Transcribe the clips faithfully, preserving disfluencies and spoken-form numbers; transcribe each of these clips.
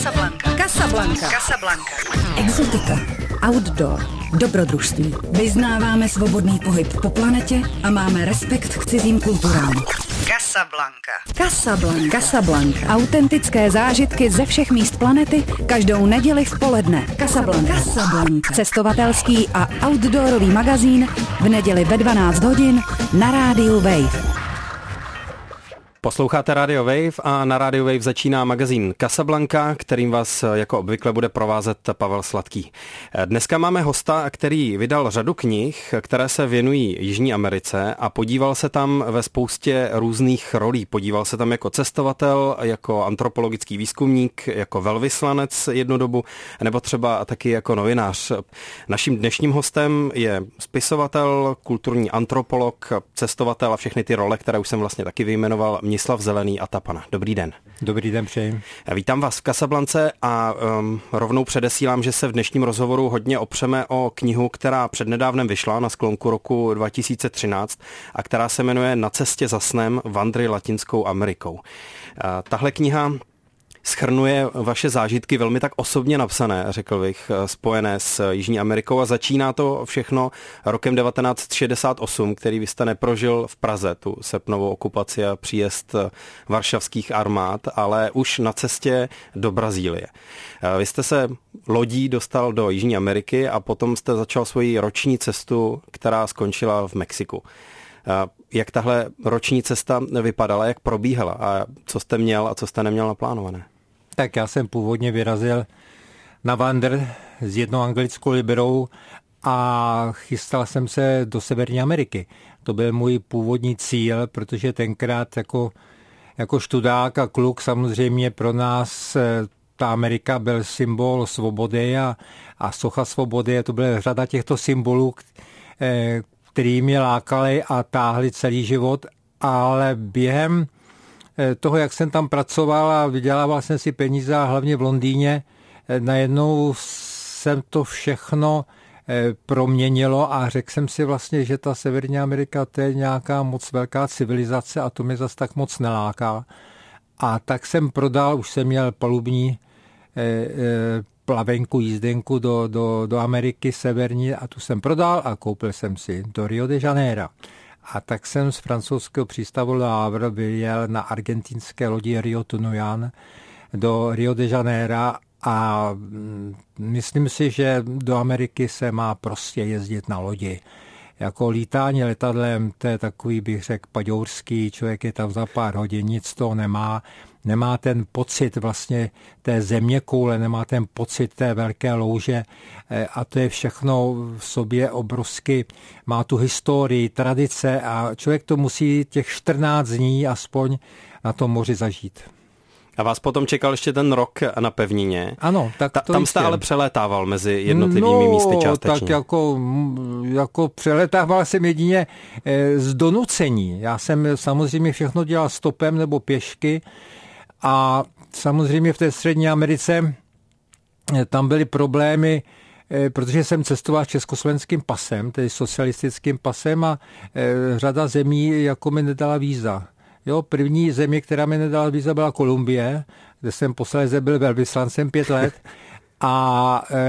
Casablanca. Casablanca. Casablanca. Exotika. Outdoor. Dobrodružství. Vyznáváme svobodný pohyb po planetě a máme respekt k cizím kulturám. Casablanca. Casablanca. Casablanca. Autentické zážitky ze všech míst planety každou neděli v poledne. Casablanca. Casablanca. Cestovatelský a outdoorový magazín v neděli ve dvanáct hodin na rádiu Wave. Posloucháte Radio Wave a na Radio Wave začíná magazín Casablanca, kterým vás jako obvykle bude provázet Pavel Sladký. Dneska máme hosta, který vydal řadu knih, které se věnují Jižní Americe a podíval se tam ve spoustě různých rolí. Podíval se tam jako cestovatel, jako antropologický výzkumník, jako velvyslanec jednu dobu, nebo třeba taky jako novinář. Naším dnešním hostem je spisovatel, kulturní antropolog, cestovatel a všechny ty role, které už jsem vlastně taky vyjmenoval, Mnislav Zelený a Tapana. Dobrý den. Dobrý den, přeji. Vítám vás v Casablance a um, rovnou předesílám, že se v dnešním rozhovoru hodně opřeme o knihu, která přednedávnem vyšla na sklonku roku dva tisíce třináct a která se jmenuje Na cestě za snem vandry Latinskou Amerikou. Uh, tahle kniha shrnuje vaše zážitky velmi tak osobně napsané, řekl bych, spojené s Jižní Amerikou a začíná to všechno rokem devatenáct šedesát osm, který vy jste neprožil v Praze, tu srpnovou okupaci a příjezd varšavských armád, ale už na cestě do Brazílie. Vy jste se lodí dostal do Jižní Ameriky a potom jste začal svoji roční cestu, která skončila v Mexiku. Jak tahle roční cesta vypadala, jak probíhala a co jste měl a co jste neměl naplánované? Tak já jsem původně vyrazil na vandr s jednou anglickou liberou a chystal jsem se do Severní Ameriky. To byl můj původní cíl, protože tenkrát jako, jako študák a kluk samozřejmě pro nás ta Amerika byl symbol svobody a, a socha svobody. To byla řada těchto symbolů, který mě lákali a táhli celý život, ale během toho, jak jsem tam pracoval a vydělával jsem si peníze a hlavně v Londýně, najednou jsem to všechno proměnilo a řekl jsem si vlastně, že ta Severní Amerika to je nějaká moc velká civilizace a to mě zas tak moc neláká. A tak jsem prodal, už jsem měl palubní plavenku, jízdenku do, do, do Ameriky severní a tu jsem prodal a koupil jsem si do Rio de Janeiro. A tak jsem z francouzského přístavu Le Havre vyjel na argentinské lodi Rio Tunuyan do Rio de Janeiro a myslím si, že do Ameriky se má prostě jezdit na lodi. Jako lítání letadlem, to je takový, bych řekl, paďourský, člověk je tam za pár hodin, nic toho nemá. Nemá ten pocit vlastně té zeměkoule, nemá ten pocit té velké louže a to je všechno v sobě obrovsky, má tu historii, tradice a člověk to musí těch čtrnáct dní aspoň na tom moři zažít. A vás potom čekal ještě ten rok na pevnině. Ano, tak to Ta, Tam jste ale přelétával mezi jednotlivými no, místy částečně. tak jako, jako přelétával jsem jedině z donucení. Já jsem samozřejmě všechno dělal stopem nebo pěšky a samozřejmě v té Střední Americe tam byly problémy, protože jsem cestoval s československým pasem, tedy socialistickým pasem a řada zemí jako mi nedala víza. Jo, první země, která mi nedala víza, byla Kolumbie, kde jsem posledně byl velvyslancem pět let a e,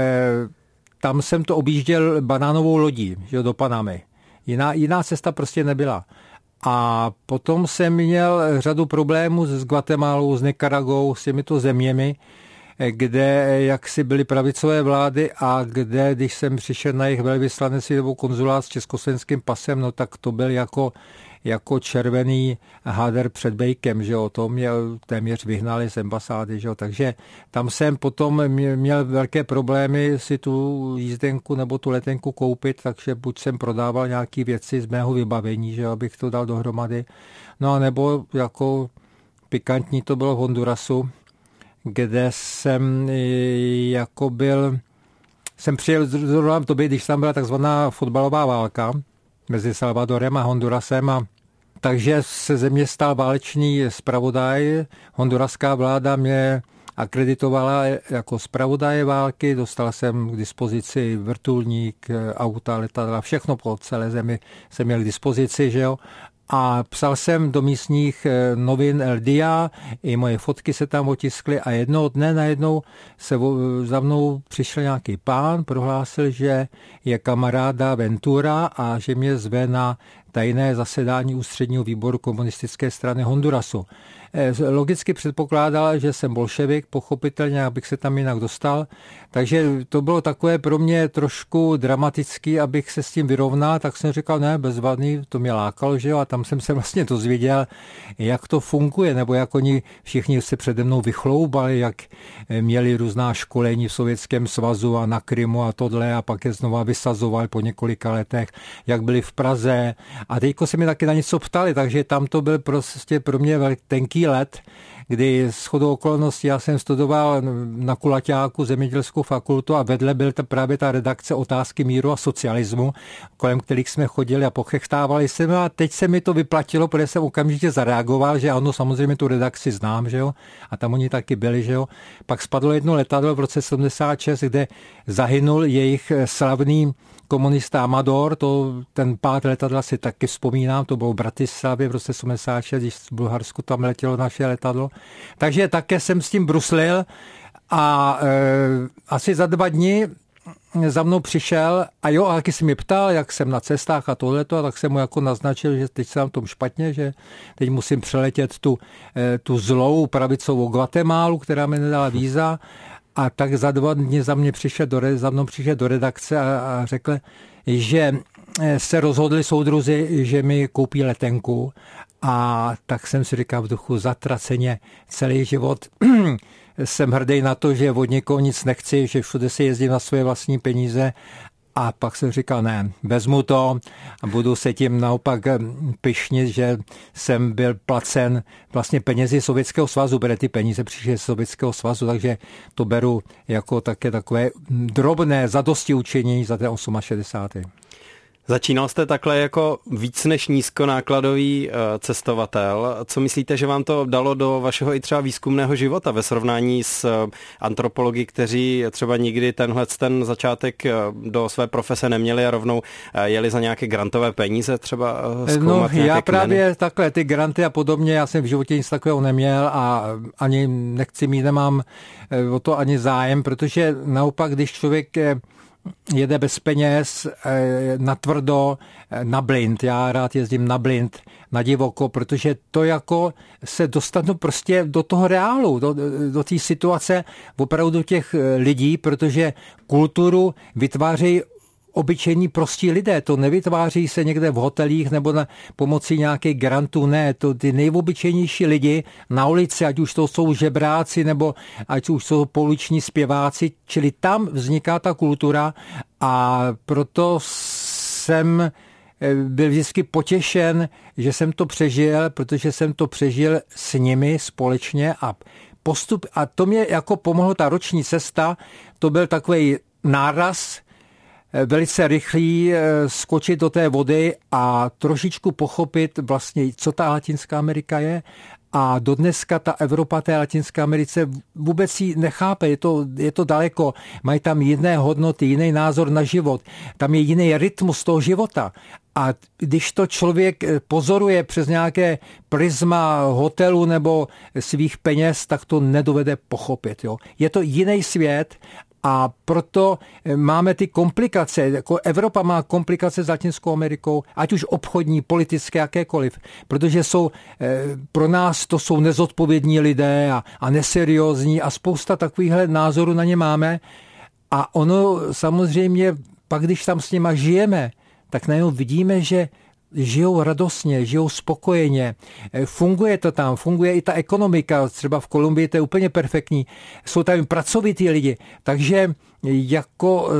tam jsem to objížděl banánovou lodí, že, do Panamy. Jiná, jiná cesta prostě nebyla. A potom jsem měl řadu problémů s Guatemalou, s Nikaragou, s těmito zeměmi, kde jaksi byly pravicové vlády a kde, když jsem přišel na jejich velvyslanectví nebo konzulát s československým pasem, no tak to byl jako, jako červený háder před bejkem, že jo, to mě téměř vyhnali z ambasády, že jo, takže tam jsem potom měl velké problémy si tu jízdenku nebo tu letenku koupit, takže buď jsem prodával nějaké věci z mého vybavení, že jo, abych to dal dohromady, no a nebo jako pikantní to bylo v Hondurasu, kde jsem jako byl, jsem přijel zrovna v době, když tam byla takzvaná fotbalová válka mezi Salvadorem a Hondurasem a takže se ze mě stal válečný zpravodaj. Honduraská vláda mě akreditovala jako zpravodaje války, dostal jsem k dispozici vrtulník, auta, letadla, všechno po celé zemi jsem měl k dispozici, že jo. a psal jsem do místních novin El Dia, i moje fotky se tam otiskly a jednoho dne najednou se za mnou přišel nějaký pán, prohlásil, že je kamaráda Ventura a že mě zve na tajné zasedání ústředního výboru komunistické strany Hondurasu. Logicky předpokládal, že jsem bolševik, pochopitelně, abych se tam jinak dostal. Takže to bylo takové pro mě trošku dramatický, abych se s tím vyrovnal, tak jsem říkal, ne, bezvadný, to mě lákalo, že jo, a tam jsem se vlastně dozvěděl, jak to funguje, nebo jak oni všichni se přede mnou vychloubali, jak měli různá školení v Sovětském svazu a na Krymu a tohle a pak je znova vysazovali po několika letech, jak byli v Praze. A teďko se mi taky na něco ptali, takže tam to byl prostě pro mě tenký let, kdy shodou okolností já jsem studoval na Kulaťáku zemědělskou fakultu a vedle byl ta, právě ta redakce Otázky míru a socialismu, kolem kterých jsme chodili a pochechtávali jsme a teď se mi to vyplatilo, protože jsem okamžitě zareagoval, že ano, samozřejmě tu redakci znám, že jo, a tam oni taky byli, že jo. Pak spadlo jedno letadlo v roce sedmdesát šest, kde zahynul jejich slavný komunista Amador, to, ten pád letadla si taky vzpomínám, to bylo v Bratislavě v roce sedmdesát šest, když v Bulharsku tam letělo naše letadlo. Takže také jsem s tím bruslil a e, asi za dva dny za mnou přišel a jo, a taky si mi ptal, jak jsem na cestách a tohleto, a tak jsem mu jako naznačil, že teď jsem v tom špatně, že teď musím přeletět tu, e, tu zlou pravicovou Guatemalu, která mi nedala víza. A tak za dva dny za, mě přišel do, za mnou přišel do redakce a, a řekl, že se rozhodli soudruzi, že mi koupí letenku. A tak jsem si říkal v duchu zatraceně celý život. Jsem hrdý na to, že od někoho nic nechci, že všude si jezdím na své vlastní peníze. A pak jsem říkal, ne, vezmu to a budu se tím naopak pyšnit, že jsem byl placen vlastně penězi Sovětského svazu, protože ty peníze přišly z Sovětského svazu, takže to beru jako také takové drobné zadostiučinění za ten šedesátý osmý Začínal jste takhle jako víc než nízkonákladový cestovatel. Co myslíte, že vám to dalo do vašeho i třeba výzkumného života ve srovnání s antropology, kteří třeba nikdy tenhle ten začátek do své profese neměli a rovnou jeli za nějaké grantové peníze třeba zkoumat No já kmeny? právě takhle ty granty a podobně, já jsem v životě nic takového neměl a ani nechci mít, nemám o to ani zájem, protože naopak, když člověk jede bez peněz, na tvrdo, na blind. Já rád jezdím na blind, na divoko, protože to jako se dostanu prostě do toho reálu, do, do té situace opravdu těch lidí, protože kulturu vytvářejí obyčejní prostí lidé, to nevytváří se někde v hotelích nebo na pomocí nějakých grantů, ne, to ty nejobyčejnější lidi na ulici, ať už to jsou žebráci nebo ať už jsou pouliční zpěváci, čili tam vzniká ta kultura a proto jsem byl vždycky potěšen, že jsem to přežil, protože jsem to přežil s nimi společně a postup, a to mě jako pomohlo ta roční cesta, to byl takový náraz, velice rychlý skočit do té vody a trošičku pochopit vlastně, co ta Latinská Amerika je. A dodneska ta Evropa té Latinské Americe vůbec ji nechápe, je to, je to daleko, mají tam jiné hodnoty, jiný názor na život, tam je jiný rytmus toho života. A když to člověk pozoruje přes nějaké prisma hotelu nebo svých peněz, tak to nedovede pochopit. Jo. Je to jiný svět. A proto máme ty komplikace, jako Evropa má komplikace s Latinskou Amerikou, ať už obchodní, politické, jakékoliv, protože jsou, pro nás to jsou nezodpovědní lidé a, a neseriózní a spousta takovýchhle názorů na ně máme. A ono samozřejmě, pak když tam s nima žijeme, tak najednou vidíme, že žijou radostně, žijou spokojeně, funguje to tam, funguje i ta ekonomika, třeba v Kolumbii to je úplně perfektní, jsou tam pracovití lidi, takže jako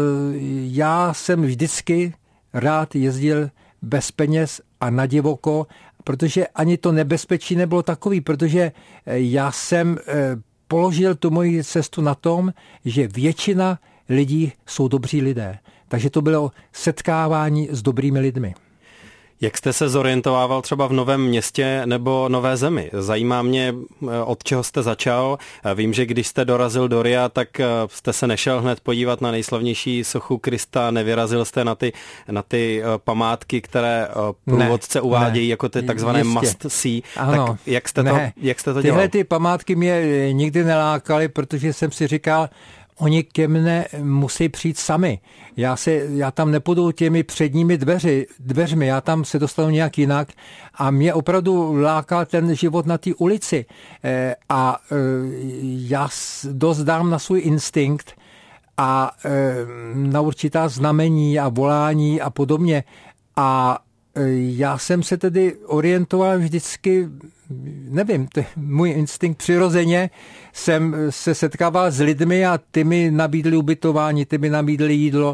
já jsem vždycky rád jezdil bez peněz a na divoko, protože ani to nebezpečí nebylo takový, protože já jsem položil tu moji cestu na tom, že většina lidí jsou dobří lidé, takže to bylo setkávání s dobrými lidmi. Jak jste se zorientovával třeba v novém městě nebo nové zemi? Zajímá mě, od čeho jste začal. Vím, že když jste dorazil do Ria, tak jste se nešel hned podívat na nejslavnější sochu Krista, nevyrazil jste na ty, na ty památky, které průvodce ne, uvádějí ne, jako ty takzvané jistě. Must see. Ano, tak jak jste, to, jak jste to dělal? Tyhle ty památky mě nikdy nelákaly, protože jsem si říkal, oni ke mne musí přijít sami. Já, se, já tam nepůjdu těmi předními dveři, dveřmi, já tam se dostanu nějak jinak a mě opravdu lákal ten život na té ulici. E, a e, já dost dám na svůj instinkt a e, na určitá znamení a volání a podobně. A e, já jsem se tedy orientoval vždycky, nevím, to je můj instinkt přirozeně, jsem se setkával s lidmi a ty mi nabídli ubytování, ty mi nabídli jídlo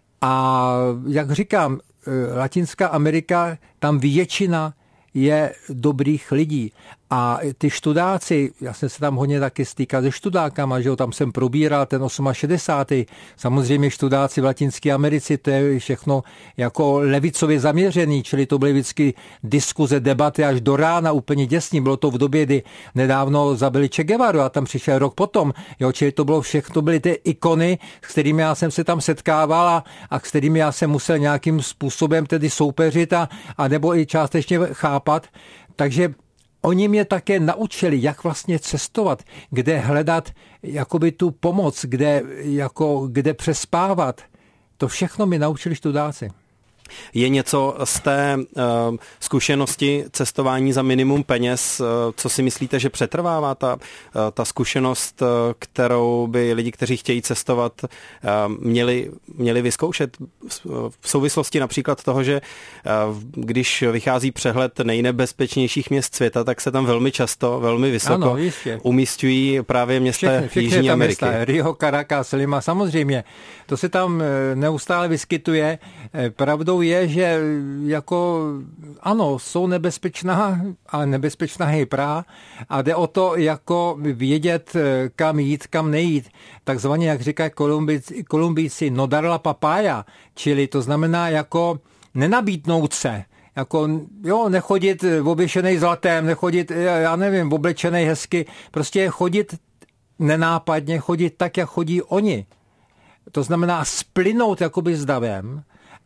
a jak říkám, Latinská Amerika, tam většina je dobrých lidí. A ty študáci, já jsem se tam hodně taky stýkal se študákama, že jo, tam jsem probíral ten šedesátý osm. Samozřejmě študáci v Latinské Americe, to je všechno jako levicově zaměřený, čili to byly vždycky diskuze, debaty až do rána, úplně děsný. Bylo to v době, kdy nedávno zabili Che Guevaru a tam přišel rok potom, jo, čili to bylo všechno, byly ty ikony, s kterými já jsem se tam setkával a, a s kterými já jsem musel nějakým způsobem tedy soupeřit a, a nebo i částečně chápat. Takže oni mě také naučili, jak vlastně cestovat, kde hledat jakoby tu pomoc, kde, jako, kde přespávat. To všechno mi naučili študáci. Je něco z té uh, zkušenosti cestování za minimum peněz, uh, co si myslíte, že přetrvává ta, uh, ta zkušenost, uh, kterou by lidi, kteří chtějí cestovat, uh, měli, měli vyzkoušet v souvislosti například toho, že uh, když vychází přehled nejnebezpečnějších měst světa, tak se tam velmi často, velmi vysoko ano, umísťují právě města všechny, všechny Jižní Ameriky. Města, Rio, Caracas, Lima, samozřejmě. To se tam neustále vyskytuje. Pravdou je, že jako ano, jsou nebezpečná, ale nebezpečná je prá a jde o to, jako vědět, kam jít, kam nejít. Takzvaně, jak říkají Kolumbíci, Kolumbíci, no dar la papaya, čili to znamená jako nenabídnout se. Jako, jo, nechodit obyšenej zlatem, nechodit, já nevím, oblečenej hezky, prostě chodit nenápadně, chodit tak, jak chodí oni. To znamená splynout jakoby s davem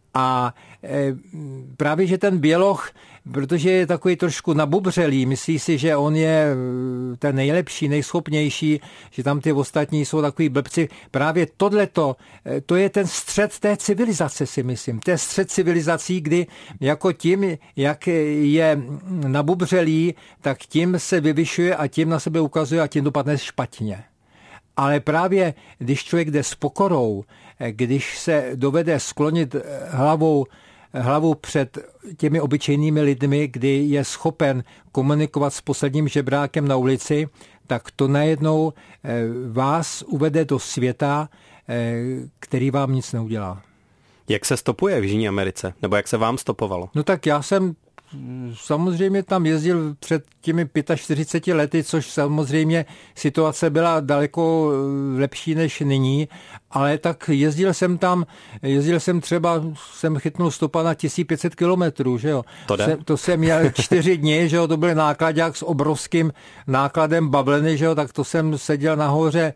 a e, právě, že ten běloch, protože je takový trošku nabubřelý, myslí si, že on je ten nejlepší, nejschopnější, že tam ty ostatní jsou takový blbci. Právě tohleto, to je ten střed té civilizace, si myslím. To je střed civilizací, kdy jako tím, jak je nabubřelý, tak tím se vyvyšuje a tím na sebe ukazuje a tím dopadne špatně. Ale právě když člověk jde s pokorou, když se dovede sklonit hlavou, hlavou před těmi obyčejnými lidmi, kdy je schopen komunikovat s posledním žebrákem na ulici, tak to najednou vás uvede do světa, který vám nic neudělá. Jak se stopuje v Jižní Americe? Nebo jak se vám stopovalo? No tak já jsem samozřejmě tam jezdil před těmi čtyřiceti pěti lety, což samozřejmě situace byla daleko lepší než nyní, ale tak jezdil jsem tam, jezdil jsem třeba, jsem chytnul stopa na tisíc pět set kilometrů, že jo. To jde? Jsem, to jsem měl čtyři dny, že jo, to byl nákladák s obrovským nákladem bavlny, že jo, tak to jsem seděl nahoře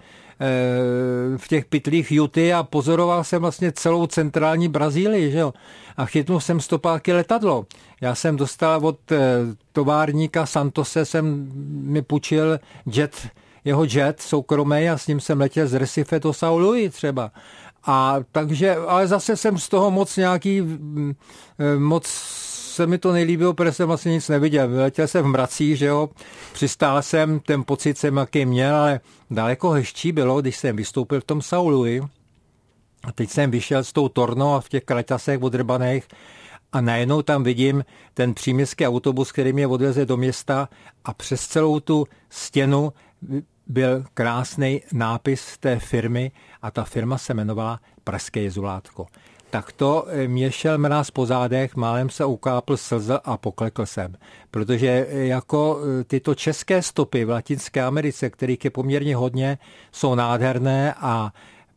v těch pytlích Juty a pozoroval jsem vlastně celou centrální Brazílii, že jo. A chytnul jsem stopáky letadlo. Já jsem dostal od továrníka Santose, jsem mi půjčil jet, jeho jet soukromý a s ním jsem letěl z Recife do São Luís třeba. A takže, ale zase jsem z toho moc nějaký, moc se mi to nejlíbilo, protože jsem vlastně nic neviděl. Letěl jsem v mracích, že jo, přistál jsem, ten pocit jsem jaký měl, ale daleko hezčí bylo, když jsem vystoupil v tom São Luís. A teď jsem vyšel s tou tornou a v těch kraťasech odrbaných a najednou tam vidím ten příměstský autobus, který mě odveze do města a přes celou tu stěnu byl krásný nápis té firmy a ta firma se jmenovala Pražské jezulátko. Tak to mě šel mráz po zádech, málem se ukápl slza a poklekl jsem. Protože jako tyto české stopy v Latinské Americe, kterých je poměrně hodně, jsou nádherné a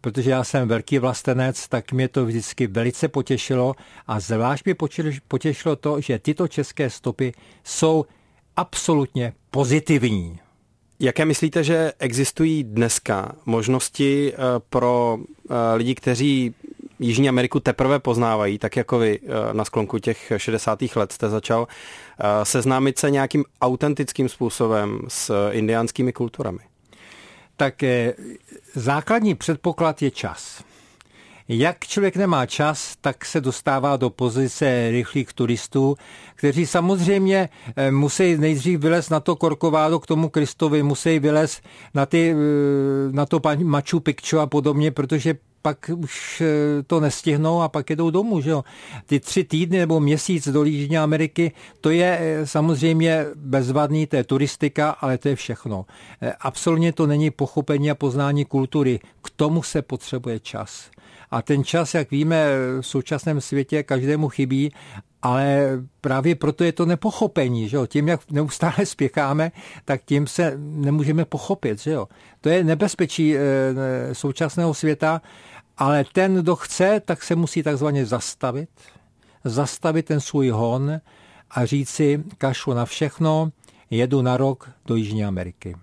protože já jsem velký vlastenec, tak mě to vždycky velice potěšilo a zvlášť mě potěšilo to, že tyto české stopy jsou absolutně pozitivní. Jaké myslíte, že existují dneska možnosti pro lidi, kteří Jižní Ameriku teprve poznávají, tak jako vy na sklonku těch šedesátých let jste začal, seznámit se nějakým autentickým způsobem s indiánskými kulturami? Tak základní předpoklad je čas. Jak člověk nemá čas, tak se dostává do pozice rychlých turistů, kteří samozřejmě musí nejdřív vylézt na to Corcovado k tomu Kristovi, musí vylézt na, ty, na to Machu Picchu a podobně, protože pak už to nestihnou a pak jedou domů. Že jo? Ty tři týdny nebo měsíc do Jižní Ameriky, to je samozřejmě bezvadný, to je turistika, ale to je všechno. Absolutně to není pochopení a poznání kultury. K tomu se potřebuje čas. A ten čas, jak víme, v současném světě každému chybí, ale právě proto je to nepochopení. Že jo? Tím, jak neustále spěcháme, tak tím se nemůžeme pochopit. Že jo? To je nebezpečí e, současného světa, ale ten, kdo chce, tak se musí takzvaně zastavit. Zastavit ten svůj hon a říci, kašlu na všechno, jedu na rok do Jižní Ameriky.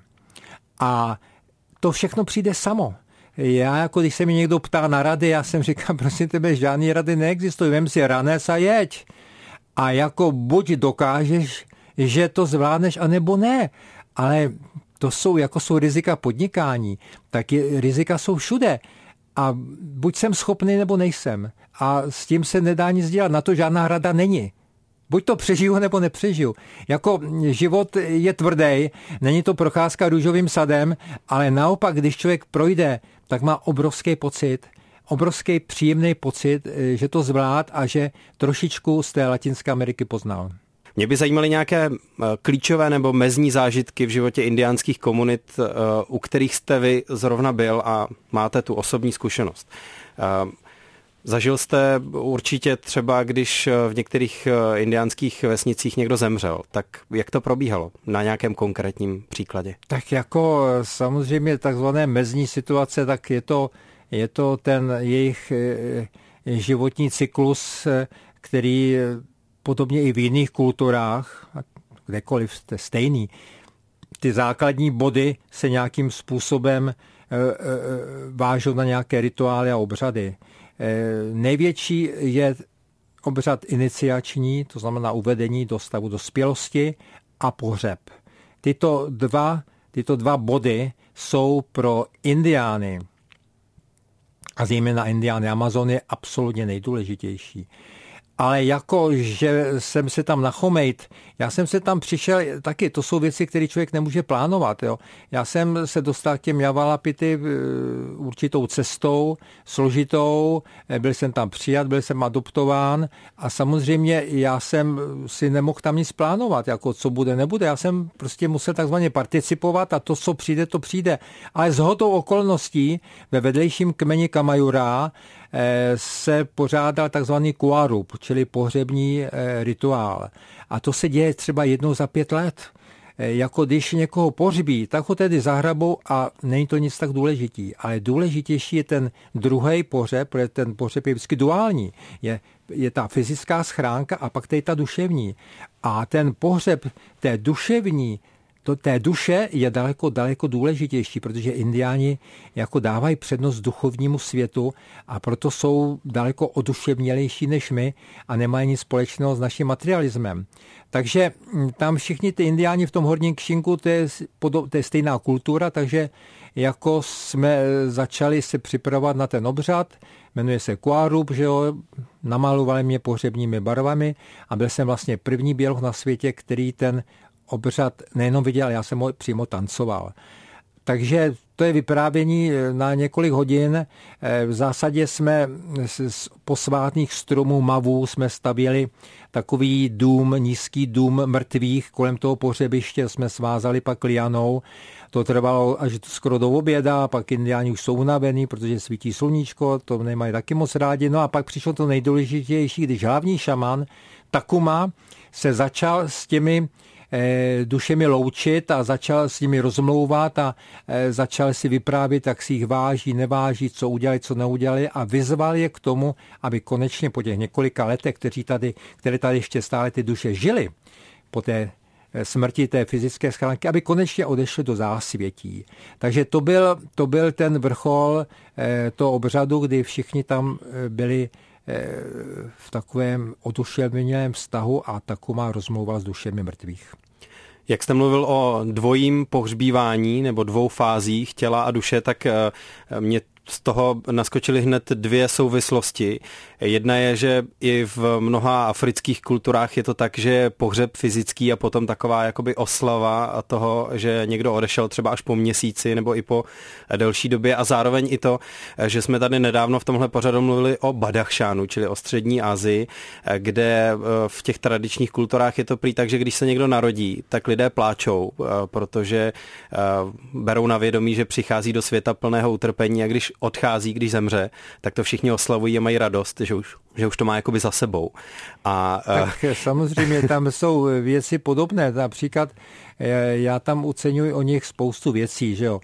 A to všechno přijde samo. Já, jako když se mi někdo ptá na rady, já jsem říkal, prosím tebe, žádný rady neexistují, vem si ranec a jeď. A jako buď dokážeš, že to zvládneš, anebo ne. Ale to jsou, jako jsou rizika podnikání, tak je, rizika jsou všude. A buď jsem schopný, nebo nejsem. A s tím se nedá nic dělat, na to žádná rada není. Buď to přežiju, nebo nepřežiju. Jako život je tvrdý, není to procházka růžovým sadem, ale naopak, když člověk projde, tak má obrovský pocit, obrovský příjemný pocit, že to zvlád a že trošičku z té Latinské Ameriky poznal. Mě by zajímaly nějaké klíčové nebo mezní zážitky v životě indiánských komunit, u kterých jste vy zrovna byl a máte tu osobní zkušenost. Zažil jste určitě třeba, když v některých indiánských vesnicích někdo zemřel, tak jak to probíhalo na nějakém konkrétním příkladě? Tak jako samozřejmě takzvané mezní situace, tak je to, je to ten jejich životní cyklus, který podobně i v jiných kulturách, kdekoliv jste stejný, ty základní body se nějakým způsobem vážou na nějaké rituály a obřady. Největší je obřad iniciační, to znamená uvedení do stavu dospělosti a pohřeb. Tyto dva, tyto dva body jsou pro indiány a zejména indiány Amazony absolutně nejdůležitější. Ale jako, že jsem se tam nachomejt, já jsem se tam přišel taky, to jsou věci, které člověk nemůže plánovat. Jo. Já jsem se dostal k těm Javalapity určitou cestou, složitou, byl jsem tam přijat, byl jsem adoptován a samozřejmě já jsem si nemohl tam nic plánovat, jako co bude, nebude. Já jsem prostě musel takzvaně participovat a to, co přijde, to přijde. Ale s hodou okolností ve vedlejším kmeni Kamajura se pořádal takzvaný kuarup, čili pohřební rituál. A to se děje třeba jednou za pět let. Jako když někoho pohřbí, tak ho tedy zahrabou a není to nic tak důležitý. Ale důležitější je ten druhý pohřeb, protože ten pohřeb je vždycky duální. Je, je ta fyzická schránka a pak tady ta duševní. A ten pohřeb té duševní, to, té duše je daleko, daleko důležitější, protože indiáni jako dávají přednost duchovnímu světu a proto jsou daleko oduševnělejší než my a nemají nic společného s naším materialismem. Takže tam všichni ty indiáni v tom Horním Kšinku, to je, to je stejná kultura, takže jako jsme začali se připravovat na ten obřad, jmenuje se Kuarup, že jo, namalovali mě pohřebními barvami a byl jsem vlastně první běloch na světě, který ten obřad nejenom viděl, já jsem ho přímo tancoval. Takže to je vyprávění na několik hodin. V zásadě jsme z posvátných stromů mavů jsme stavěli takový dům, nízký dům mrtvých kolem toho pohřebiště, jsme svázali pak lianou. To trvalo až skoro do oběda, pak indiáni už jsou unavený, protože svítí sluníčko, to nemají taky moc rádi. No a pak přišlo to nejdůležitější, když hlavní šaman Takuma se začal s těmi dušemi loučit a začal s nimi rozmlouvat a začal si vyprávět, jak si jich váží, neváží, co udělali, co neudělali a vyzval je k tomu, aby konečně po těch několika letech, kteří tady, které tady ještě stále ty duše žili, po té smrti té fyzické schránky, aby konečně odešli do zásvětí. Takže to byl, to byl ten vrchol toho obřadu, kdy všichni tam byli v takovém oduševněném vztahu a taková rozmlouva s dušemi mrtvých. Jak jste mluvil o dvojím pohřbívání nebo dvou fázích těla a duše, tak mě z toho naskočily hned dvě souvislosti. Jedna je, že i v mnoha afrických kulturách je to tak, že je pohřeb fyzický a potom taková jakoby oslava toho, že někdo odešel třeba až po měsíci nebo i po delší době a zároveň i to, že jsme tady nedávno v tomhle pořadu mluvili o Badachšánu, čili o střední Asii, kde v těch tradičních kulturách je to prý tak, že když se někdo narodí, tak lidé pláčou, protože berou na vědomí, že přichází do světa plného utrpení a když odchází, když zemře, tak to všichni oslavují a mají radost, že už, že už to má jakoby za sebou. A, tak samozřejmě tam jsou věci podobné. Například já tam oceňuji o nich spoustu věcí, že jo.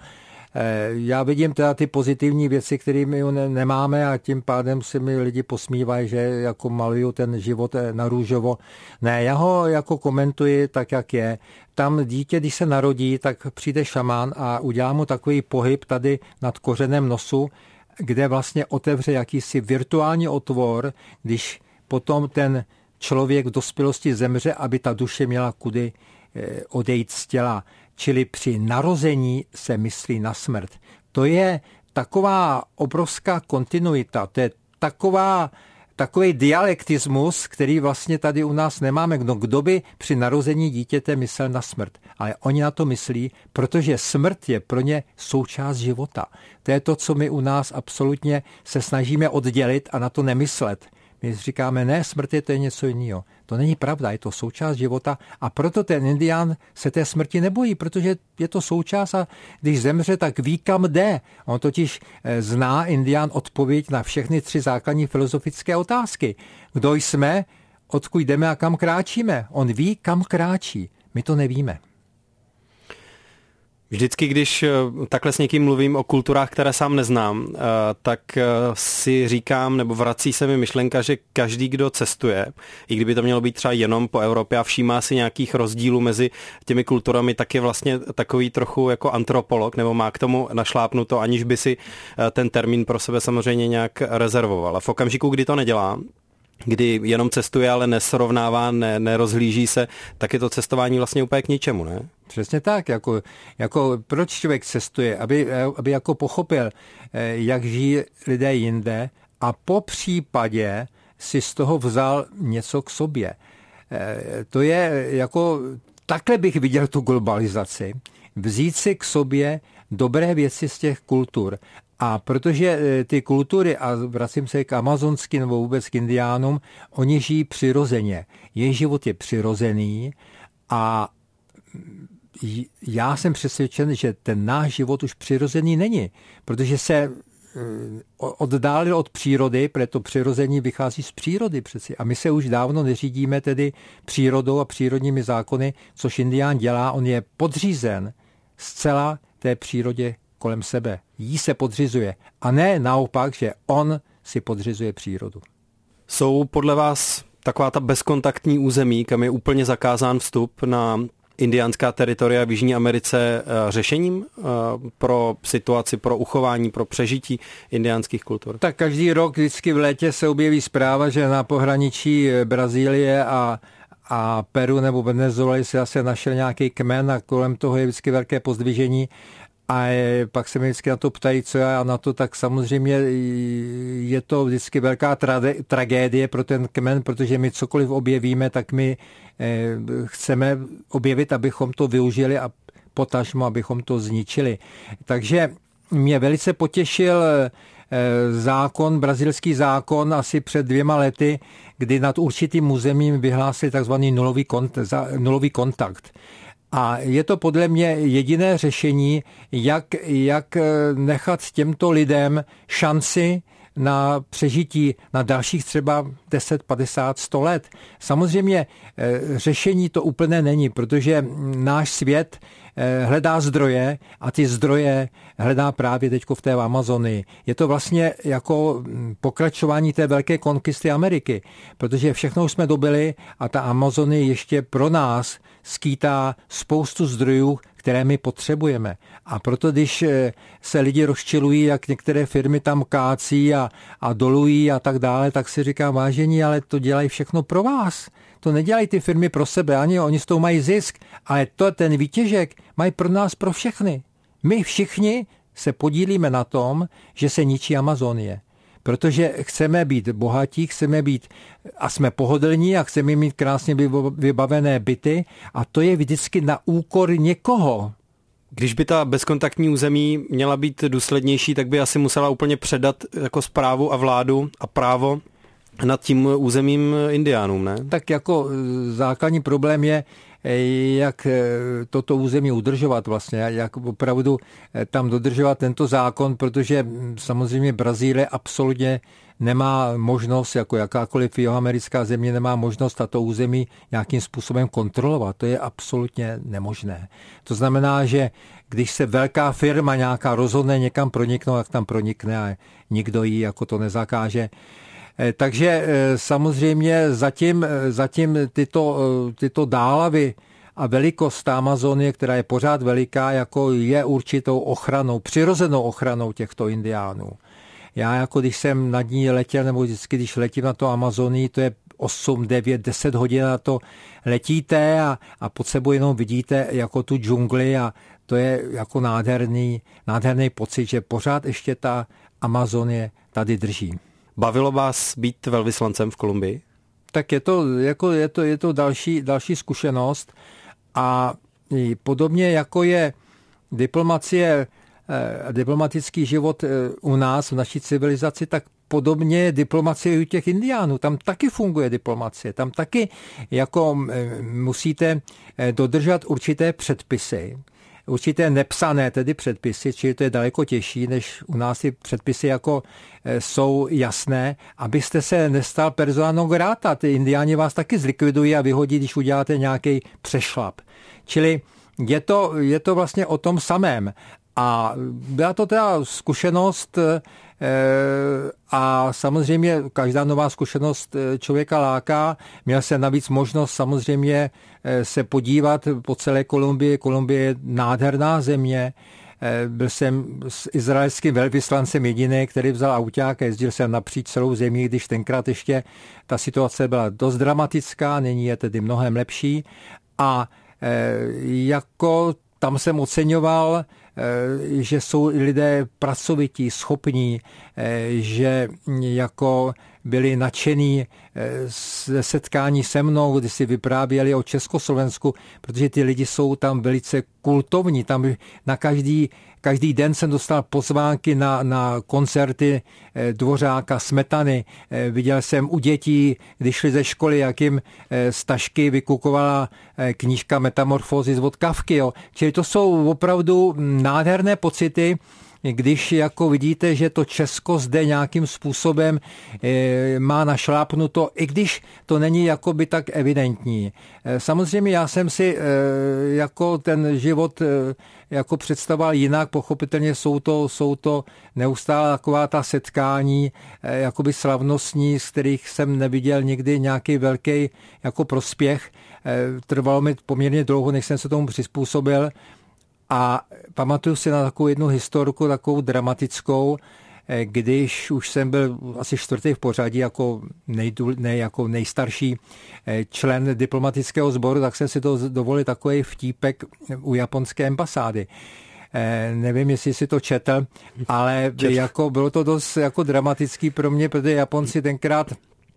Já vidím teda ty pozitivní věci, které my nemáme a tím pádem se mi lidi posmívají, že jako malují ten život na růžovo. Ne, já ho jako komentuji tak, jak je. Tam dítě, když se narodí, tak přijde šamán a udělá mu takový pohyb tady nad kořenem nosu, kde vlastně otevře jakýsi virtuální otvor, když potom ten člověk v dospělosti zemře, aby ta duše měla kudy odejít z těla. Čili při narození se myslí na smrt. To je taková obrovská kontinuita, to je taková, takový dialektismus, který vlastně tady u nás nemáme. Kdo, kdo by při narození dítěte myslel na smrt? Ale oni na to myslí, protože smrt je pro ně součást života. To je to, co my u nás absolutně se snažíme oddělit a na to nemyslet. My říkáme, ne, smrt je to je něco jiného. To není pravda, je to součást života a proto ten indián se té smrti nebojí, protože je to součást a když zemře, tak ví, kam jde. On totiž zná indián odpověď na všechny tři základní filozofické otázky. Kdo jsme, odkud jdeme a kam kráčíme? On ví, kam kráčí. My to nevíme. Vždycky, když takhle s někým mluvím o kulturách, které sám neznám, tak si říkám, nebo vrací se mi myšlenka, že každý, kdo cestuje, i kdyby to mělo být třeba jenom po Evropě a všímá si nějakých rozdílů mezi těmi kulturami, tak je vlastně takový trochu jako antropolog, nebo má k tomu našlápnuto, aniž by si ten termín pro sebe samozřejmě nějak rezervoval. A v okamžiku, kdy to nedělá, kdy jenom cestuje, ale nesrovnává, ne, nerozhlíží se, tak je to cestování vlastně úplně k ničemu, ne? Přesně tak, jako, jako proč člověk cestuje, aby, aby jako pochopil, jak žijí lidé jinde a po případě si z toho vzal něco k sobě. To je jako, takhle bych viděl tu globalizaci, vzít si k sobě dobré věci z těch kultur. A protože ty kultury, a vracím se k amazonsky nebo vůbec k indiánům, oni žijí přirozeně. Jejich život je přirozený a já jsem přesvědčen, že ten náš život už přirozený není, protože se oddálil od přírody, proto přirození vychází z přírody přeci. A my se už dávno neřídíme tedy přírodou a přírodními zákony, což indián dělá, on je podřízen zcela té přírodě kolem sebe. Jí se podřizuje. A ne naopak, že on si podřizuje přírodu. Jsou podle vás taková ta bezkontaktní území, kam je úplně zakázán vstup na indiánská teritoria v Jižní Americe řešením pro situaci, pro uchování, pro přežití indiánských kultur? Tak každý rok vždycky v létě se objeví zpráva, že na pohraničí Brazílie a a Peru nebo Venezuely se zase našel nějaký kmen a kolem toho je vždycky velké pozdvižení. A pak se mi vždycky na to ptají, co já na to, tak samozřejmě je to vždycky velká tra- tragédie pro ten kmen, protože my cokoliv objevíme, tak my eh, chceme objevit, abychom to využili a potažmo, abychom to zničili. Takže mě velice potěšil eh, zákon, brazilský zákon asi před dvěma lety, kdy nad určitým územím vyhlásili takzvaný nulový, kont- za, nulový kontakt. A je to podle mě jediné řešení, jak, jak nechat těmto lidem šanci na přežití na dalších třeba deset, padesát, sto let. Samozřejmě řešení to úplně není, protože náš svět hledá zdroje a ty zdroje hledá právě teďko v té Amazonii. Je to vlastně jako pokračování té velké konkisty Ameriky, protože všechno jsme dobili a ta Amazonie ještě pro nás skýtá spoustu zdrojů, které my potřebujeme. A proto, když se lidi rozčilují, jak některé firmy tam kácí a, a dolují a tak dále, tak si říkám, vážení, ale to dělají všechno pro vás. To nedělají ty firmy pro sebe, ani oni z toho mají zisk, ale to, ten výtěžek mají pro nás, pro všechny. My všichni se podílíme na tom, že se ničí Amazonie. Protože chceme být bohatí, chceme být a jsme pohodlní a chceme mít krásně vybavené byty a to je vždycky na úkor někoho. Když by ta bezkontaktní území měla být důslednější, tak by asi musela úplně předat jako správu a vládu a právo nad tím územím indiánům, ne? Tak jako základní problém je, jak toto území udržovat vlastně, jak opravdu tam dodržovat tento zákon, protože samozřejmě Brazílie absolutně nemá možnost, jako jakákoliv jihoamerická země nemá možnost tato území nějakým způsobem kontrolovat. To je absolutně nemožné. To znamená, že když se velká firma nějaká rozhodne někam proniknout, tak tam pronikne a nikdo jí jako to nezakáže. Takže samozřejmě zatím, zatím tyto, tyto dálavy a velikost Amazonie, která je pořád veliká, jako je určitou ochranou, přirozenou ochranou těchto indiánů. Já jako když jsem nad ní letěl, nebo vždycky, když letím na to Amazonii, to je osm, devět, deset hodin na to letíte a, a pod sebou jenom vidíte jako tu džungli a to je jako nádherný, nádherný pocit, že pořád ještě ta Amazonie tady drží. Bavilo vás být velvyslancem v Kolumbii? Tak je to, jako je to, je to další, další zkušenost a podobně jako je diplomacie, diplomatický život u nás, v naší civilizaci, tak podobně je diplomacie u těch indiánů. Tam taky funguje diplomacie. Tam taky jako musíte dodržet určité předpisy. Určité nepsané tedy předpisy, čili to je daleko těžší, než u nás ty předpisy jako jsou jasné, abyste se nestal persona non grata. Ty indiáni vás taky zlikvidují a vyhodí, když uděláte nějaký přešlap. Čili je to, je to vlastně o tom samém. A byla to teda zkušenost a samozřejmě každá nová zkušenost člověka láká. Měl jsem navíc možnost samozřejmě se podívat po celé Kolumbii. Kolumbie je nádherná země. Byl jsem s izraelským velvyslancem jediný, který vzal auták a jezdil jsem napříč celou zemí, když tenkrát ještě ta situace byla dost dramatická, nyní je tedy mnohem lepší. A jako tam jsem oceňoval, že jsou lidé pracovití, schopní, že jako byli nadšení ze setkání se mnou, kdy si vyprávěli o Československu, protože ty lidi jsou tam velice kultovní. Tam na každý, každý den jsem dostal pozvánky na, na koncerty Dvořáka, Smetany. Viděl jsem u dětí, když šli ze školy, jak jim z tašky vykukovala knížka Metamorfózy od Kafky. Jo. Čili to jsou opravdu nádherné pocity, když jako vidíte, že to Česko zde nějakým způsobem e, má našlápnuto, i když to není jakoby tak evidentní. E, samozřejmě já jsem si e, jako ten život e, jako představoval jinak, pochopitelně jsou to, jsou to neustále taková ta setkání e, jakoby slavnostní, z kterých jsem neviděl nikdy nějaký velký jako prospěch. E, trvalo mi poměrně dlouho, než jsem se tomu přizpůsobil. A pamatuju si na takovou jednu historku, takovou dramatickou, když už jsem byl asi čtvrtý v pořadí jako, nejdůl, ne, jako nejstarší člen diplomatického sboru, tak jsem si to dovolil takový vtípek u japonské ambasády. Nevím, jestli si to četl, ale jako bylo to dost jako dramatický pro mě, protože Japonci tenkrát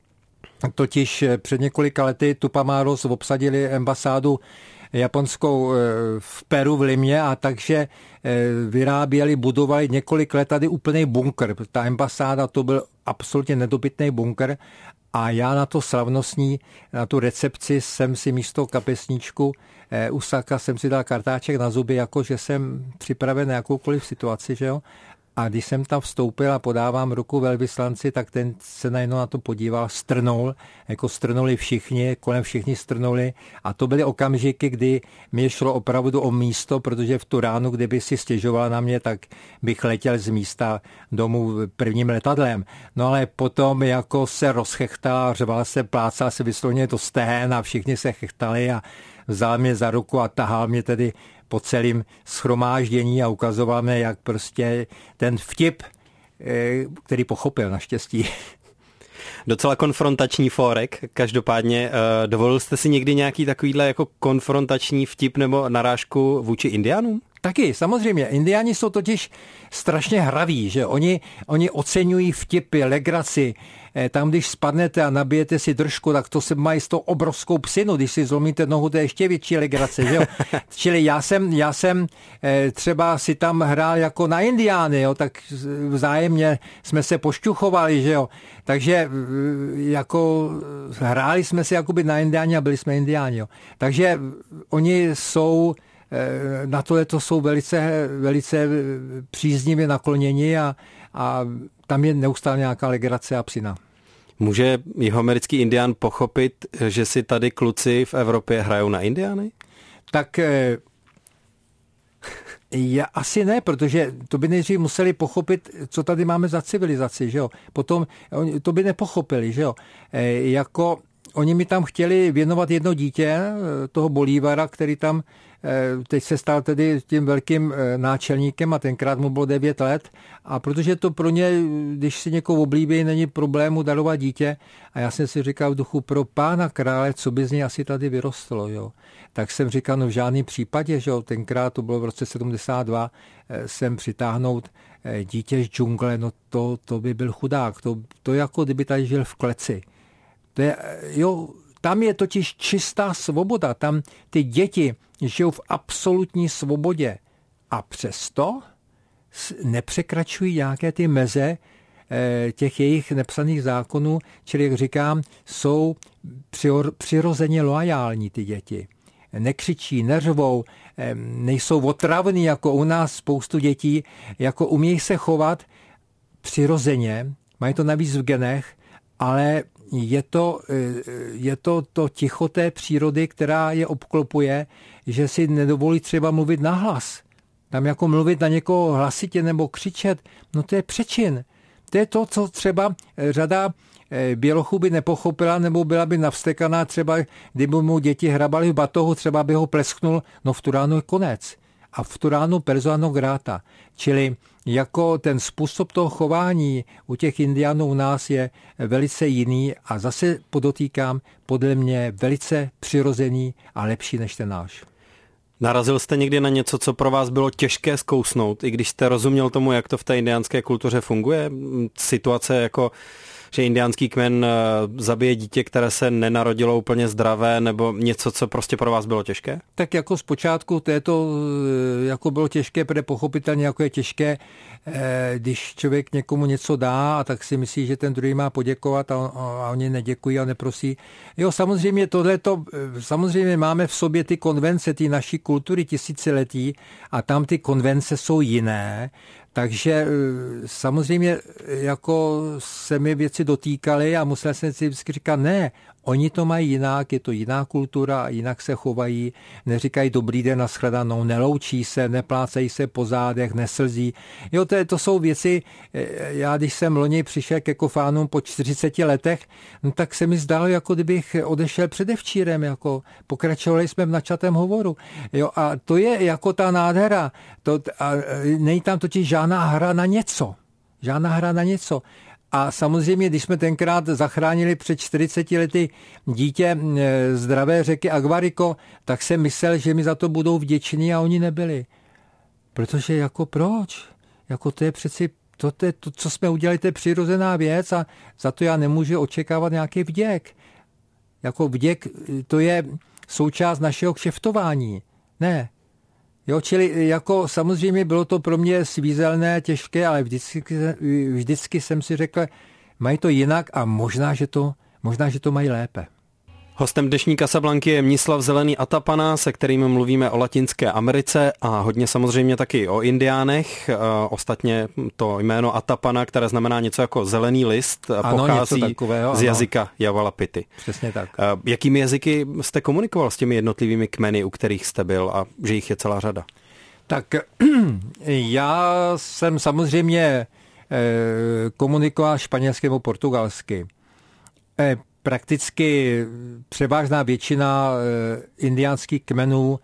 totiž před několika lety Tupamaros obsadili ambasádu japonskou v Peru v Limě a takže vyráběli, budovali několik let tady úplný bunkr. Ta ambasáda to byl absolutně nedobytný bunkr a já na to slavnostní, na tu recepci jsem si místo kapesníčku Usaka jsem si dal kartáček na zuby, jako že jsem připraven na jakoukoliv situaci, že jo. A když jsem tam vstoupil a podávám ruku velvyslanci, tak ten se najednou na to podíval, strnul, jako strnuli všichni, kolem všichni strnuli. A to byly okamžiky, kdy mi šlo opravdu o místo, protože v tu ránu, kdyby si stěžovala na mě, tak bych letěl z místa domů prvním letadlem. No ale potom jako se rozchechtala, řvala se, plácala se vysloveně to stehén a všichni se chechtali a vzal mě za ruku a tahal mě tedy po celém shromáždění a ukazoval mě, jak prostě ten vtip, který pochopil naštěstí. Docela konfrontační fórek. Každopádně dovolil jste si někdy nějaký takovýhle jako konfrontační vtip nebo narážku vůči Indiánům? Taky, samozřejmě. Indiáni jsou totiž strašně hraví, že oni, oni oceňují vtipy, legraci. Tam, když spadnete a nabijete si držku, tak to se mají s tou obrovskou psinu. Když si zlomíte nohu, to je ještě větší legrace, že jo? Čili já jsem, já jsem třeba si tam hrál jako na Indiány, jo? Tak vzájemně jsme se pošťuchovali, že jo? Takže jako hráli jsme si jakoby na Indiáni a byli jsme Indiáni, jo? Takže oni jsou na tohle to jsou velice, velice příznivě nakloněni a, a tam je neustále nějaká legrace a psina. Může jihoamerický Indián pochopit, že si tady kluci v Evropě hrajou na Indiány? Tak já asi ne, protože to by nejdřív museli pochopit, co tady máme za civilizaci, že jo. Potom to by nepochopili, že jo. Jako oni mi tam chtěli věnovat jedno dítě, toho Bolívara, který tam teď se stal tedy tím velkým náčelníkem a tenkrát mu bylo devět let a protože to pro ně, když si někoho oblíbí, není problému darovat dítě a já jsem si říkal v duchu pro pána krále, co by z něj asi tady vyrostlo, jo. Tak jsem říkal, no v žádném případě, že jo, tenkrát to bylo v roce sedmdesát dva, sem přitáhnout dítě z džungle, no to, to by byl chudák, to, to jako kdyby tady žil v kleci. To je, jo, tam je totiž čistá svoboda, tam ty děti žijou v absolutní svobodě a přesto nepřekračují nějaké ty meze těch jejich nepsaných zákonů, čili, jak říkám, jsou přirozeně loajální ty děti. Nekřičí, neřvou, nejsou otravní jako u nás spoustu dětí, jako umějí se chovat přirozeně, mají to navíc v genech, ale je to, je to to ticho té přírody, která je obklopuje, že si nedovolí třeba mluvit nahlas. Tam jako mluvit na někoho hlasitě nebo křičet, no to je přečin. To je to, co třeba řada bělochů by nepochopila, nebo byla by navstekaná třeba, kdyby mu děti hrabali v batohu, třeba by ho plesknul, no v tu ránu je konec. A v tu ránu persona non grata. Čili jako ten způsob toho chování u těch Indiánů u nás je velice jiný a zase podotýkám, podle mě velice přirozený a lepší než ten náš. Narazil jste někdy na něco, co pro vás bylo těžké zkousnout, i když jste rozuměl tomu, jak to v té indiánské kultuře funguje? Situace jako, že indiánský kmen zabije dítě, které se nenarodilo úplně zdravé, nebo něco, co prostě pro vás bylo těžké? Tak jako zpočátku to, je to jako bylo těžké, protože pochopitelně jako je těžké, když člověk někomu něco dá a tak si myslí, že ten druhý má poděkovat a, a oni neděkují a neprosí. Jo, samozřejmě tohleto, samozřejmě máme v sobě ty konvence, ty naší kultury tisíciletí a tam ty konvence jsou jiné. Takže samozřejmě jako se mi věci dotýkaly a musel jsem si vždycky říkat, ne, oni to mají jinak, je to jiná kultura, jinak se chovají, neříkají dobrý den, nashledanou, neloučí se, neplácejí se po zádech, neslzí. Jo, to, je, to jsou věci, já když jsem loni přišel ke Kofánům po čtyřiceti letech, no tak se mi zdálo, jako kdybych odešel předevčírem, jako pokračovali jsme v načatém hovoru. Jo, a to je jako ta nádhera, to, a není tam totiž žádná hra na něco, žádná hra na něco. A samozřejmě, když jsme tenkrát zachránili před čtyřiceti lety dítě zdravé řeky Aguarico, tak jsem myslel, že mi za to budou vděční a oni nebyli. Protože jako proč? Jako to je přeci, to, to, je to, co jsme udělali, to je přirozená věc a za to já nemůžu očekávat nějaký vděk. Jako vděk, to je součást našeho kšeftování. Ne. Jo, čili jako samozřejmě bylo to pro mě svízelné, těžké, ale vždycky, vždycky jsem si řekl, mají to jinak a možná, že to, možná, že to mají lépe. Hostem dnešní Casablanky je Mnislav Zelený Atapana, se kterým mluvíme o Latinské Americe a hodně samozřejmě taky o indiánech. Ostatně to jméno Atapana, které znamená něco jako zelený list, ano, pochází takového, z jazyka Yavalapity. Přesně tak. Jakými jazyky jste komunikoval s těmi jednotlivými kmeny, u kterých jste byl, a že jich je celá řada? Tak já jsem samozřejmě komunikoval španělsky nebo portugalsky. Prakticky převážná většina indiánských kmenů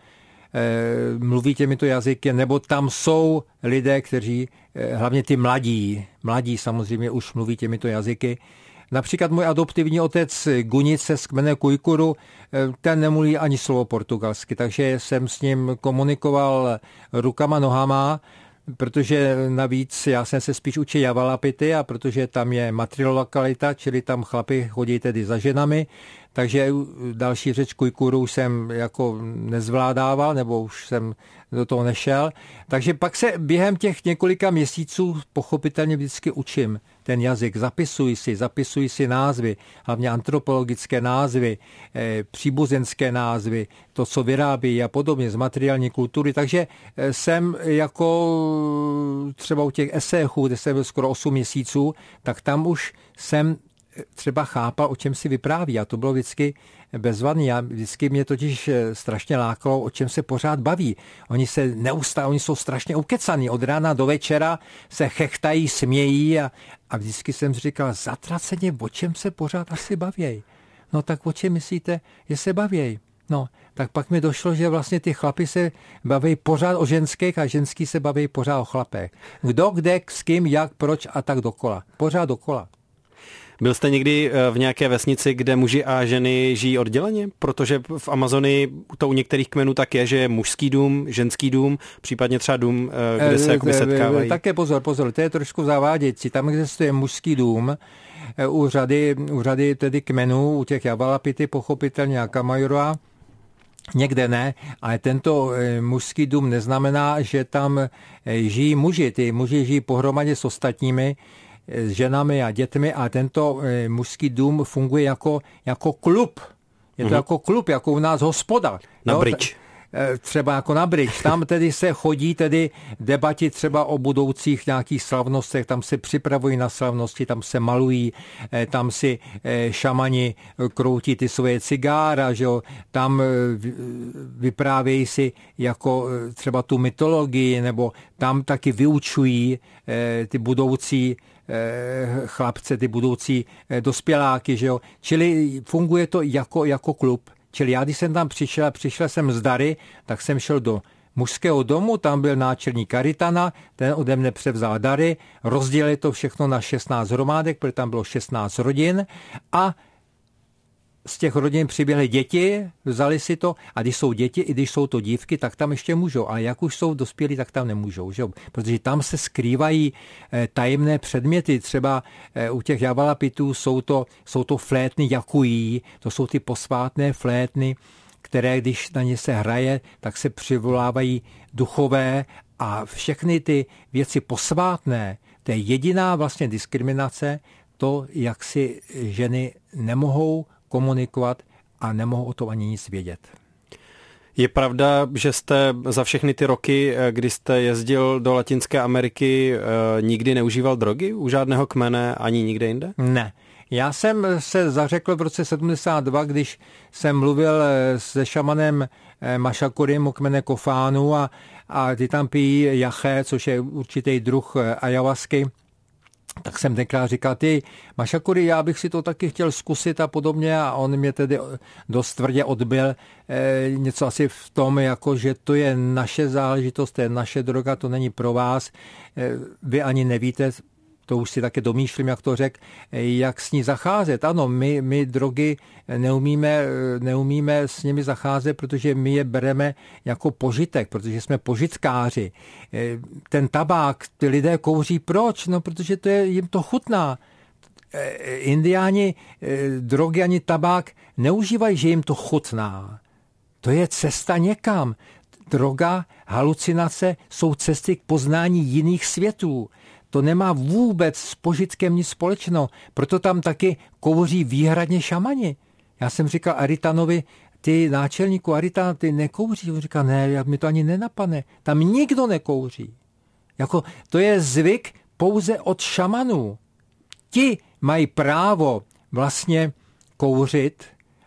mluví těmito jazyky, nebo tam jsou lidé, kteří, hlavně ty mladí, mladí samozřejmě už mluví těmito jazyky. Například můj adoptivní otec Gunice z kmene Kujkuru, ten nemluví ani slovo portugalsky, takže jsem s ním komunikoval rukama, nohama, protože navíc já jsem se spíš učil Yavalapity a protože tam je matrilokalita, čili tam chlapi chodí tedy za ženami, takže další řeč Kujkuru jsem jako nezvládával, nebo už jsem do toho nešel. Takže pak se během těch několika měsíců pochopitelně vždycky učím ten jazyk, zapisuji si, zapisuji si názvy, hlavně antropologické názvy, e, příbuzenské názvy, to, co vyrábí a podobně z materiální kultury. Takže jsem jako třeba u těch esejů, kde jsem byl skoro osm měsíců, tak tam už jsem třeba chápal, o čem si vypráví, a to bylo vždycky bezvadný. Já vždycky mě totiž strašně lákalo, o čem se pořád baví. Oni se neustále, oni jsou strašně ukecaní. Od rána do večera se chechtají, smějí a, a vždycky jsem si říkal, zatraceně, o čem se pořád asi bavěj. No tak o čem myslíte, že se bavěj? No, tak pak mi došlo, že vlastně ty chlapi se baví pořád o ženských a ženský se baví pořád o chlapech. Kdo, kde, s kým, jak, proč a tak dokola. Pořád dokola. Byl jste někdy v nějaké vesnici, kde muži a ženy žijí odděleně? Protože v Amazonii to u některých kmenů tak je, že je mužský dům, ženský dům, případně třeba dům, kde se jakoby setkávají. Také pozor, pozor, to je trošku zavádějící. Tam existuje mužský dům, u řady, u řady tedy kmenů, u těch Yavalapity pochopitelně a Kamajoroa, někde ne, ale tento mužský dům neznamená, že tam žijí muži. Ty muži žijí pohromadě s ostatními, s ženami a dětmi, a tento mužský dům funguje jako, jako klub. Je to mm-hmm. jako klub, jako u nás hospoda. Na jo? bridge. Třeba jako na bridge. Tam tedy se chodí tedy debati třeba o budoucích nějakých slavnostech, tam se připravují na slavnosti, tam se malují, tam si šamani kroutí ty svoje cigára, že jo? Tam vyprávějí si jako třeba tu mytologii, nebo tam taky vyučují ty budoucí chlapce, ty budoucí dospěláky, že jo. Čili funguje to jako, jako klub. Čili já, když jsem tam přišel, přišel jsem z dary, tak jsem šel do mužského domu, tam byl náčelník Karitana, ten ode mne převzal dary, rozdělili to všechno na šestnáct hromádek, protože tam bylo šestnáct rodin, a z těch rodin přiběhly děti, vzali si to, a když jsou děti, i když jsou to dívky, tak tam ještě můžou, ale jak už jsou dospělí, tak tam nemůžou, že? Protože tam se skrývají tajemné předměty, třeba u těch Yavalapitů jsou to, jsou to flétny jakují, to jsou ty posvátné flétny, které, když na ně se hraje, tak se přivolávají duchové, a všechny ty věci posvátné, to je jediná vlastně diskriminace, to, jak si ženy nemohou komunikovat a nemohou o tom ani nic vědět. Je pravda, že jste za všechny ty roky, kdy jste jezdil do Latinské Ameriky, nikdy neužíval drogy u žádného kmene ani nikde jinde? Ne. Já jsem se zařekl v roce sedmdesát dva, když jsem mluvil se šamanem Mašakurim u kmene Kofánu, a, a ty tam pijí jaché, což je určitý druh ajavasky. Tak jsem tenkrát říkal, ty Mašakuri, já bych si to taky chtěl zkusit a podobně, a on mě tedy dost tvrdě odbil e, něco asi v tom, jako že to je naše záležitost, to je naše droga, to není pro vás, e, vy ani nevíte, to už si také domýšlím, jak to řekl, jak s ní zacházet. Ano, my, my drogy neumíme, neumíme s nimi zacházet, protože my je bereme jako požitek, protože jsme požitkáři. Ten tabák, ty lidé kouří, proč? No, protože to je, jim to chutná. Indiáni drogy ani tabák neužívají, že jim to chutná. To je cesta někam. Droga, halucinace jsou cesty k poznání jiných světů. To nemá vůbec s požitkem nic společného. Proto tam taky kouří výhradně šamani. Já jsem říkal Aritanovi, ty náčelníku Aritan, ty nekouří. On říká, ne, mi to ani nenapadne. Tam nikdo nekouří. Jako, to je zvyk pouze od šamanů. Ti mají právo vlastně kouřit